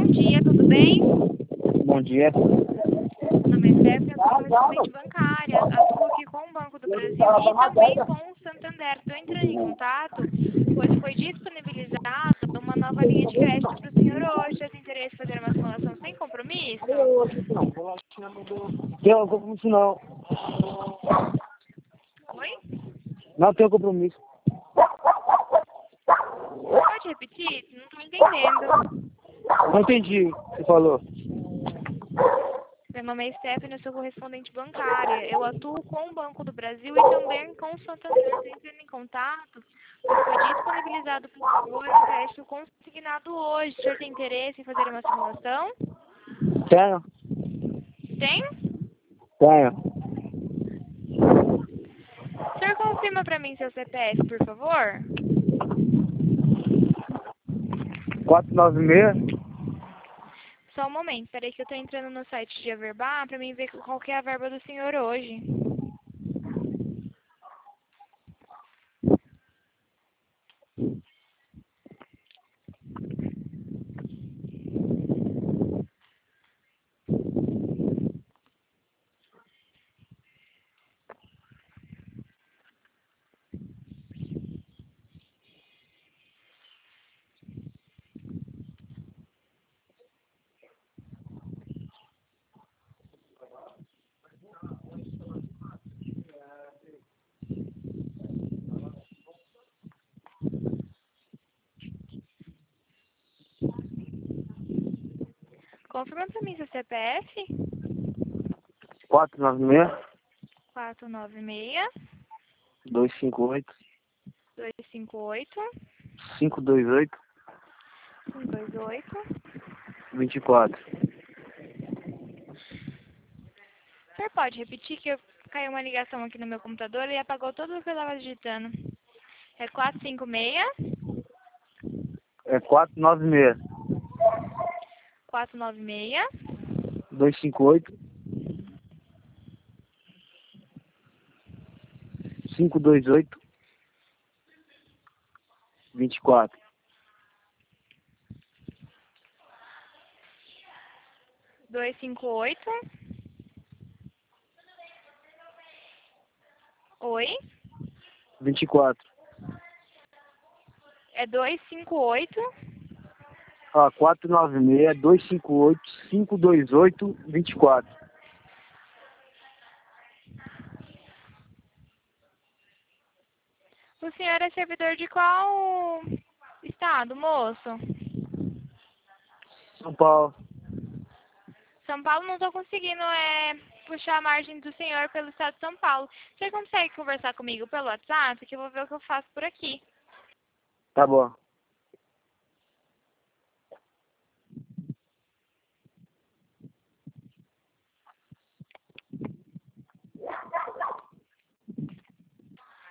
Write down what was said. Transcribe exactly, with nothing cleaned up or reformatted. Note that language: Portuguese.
dia, tudo bem? Bom dia. Meu nome é Stephanie, eu sou correspondente bancária. Atuo aqui com o Banco do Brasil e também com o Santander. Estou entrando em contato, pois foi disponibilizada uma nova linha de crédito para o senhor hoje. Você tem interesse em fazer uma simulação sem compromisso? Tenho compromisso não. Oi? Não tenho compromisso. Pode repetir? Não estou entendendo. Não entendi o que você falou. Meu nome é Stephanie, eu sou correspondente bancária. Eu atuo com o Banco do Brasil e também com o Santander. Estou entrando em contato, pois foi disponibilizado para o senhor um crédito consignado hoje. O senhor tem interesse em fazer uma simulação? Tenho? Tem? Tenho. O senhor confirma para mim seu C P F, por favor? quatro nove seis. Só um momento, peraí que eu estou entrando no site de Averbar para mim ver qual que é a verba do senhor hoje. Confirma para mim seu C P F? quatro nove seis. quatro nove seis, dois cinco oito. dois cinco oito, cinco dois oito. cinco dois oito. vinte e quatro. O senhor pode repetir que eu caiu uma ligação aqui no meu computador e apagou tudo o que eu estava digitando. É quatro cinco seis, É quatro nove seis. quatro nove seis, dois cinco oito. cinco dois oito. vinte e quatro. dois cinco oito. Oi? vinte e quatro. É dois cinco oito. Ó, quatro nove seis, dois cinco oito, cinco dois oito, vinte e quatro. O senhor é servidor de qual estado, moço? São Paulo. São Paulo, não estou conseguindo é, puxar a margem do senhor pelo estado de São Paulo. Você consegue conversar comigo pelo WhatsApp? Que eu vou ver o que eu faço por aqui. Tá bom.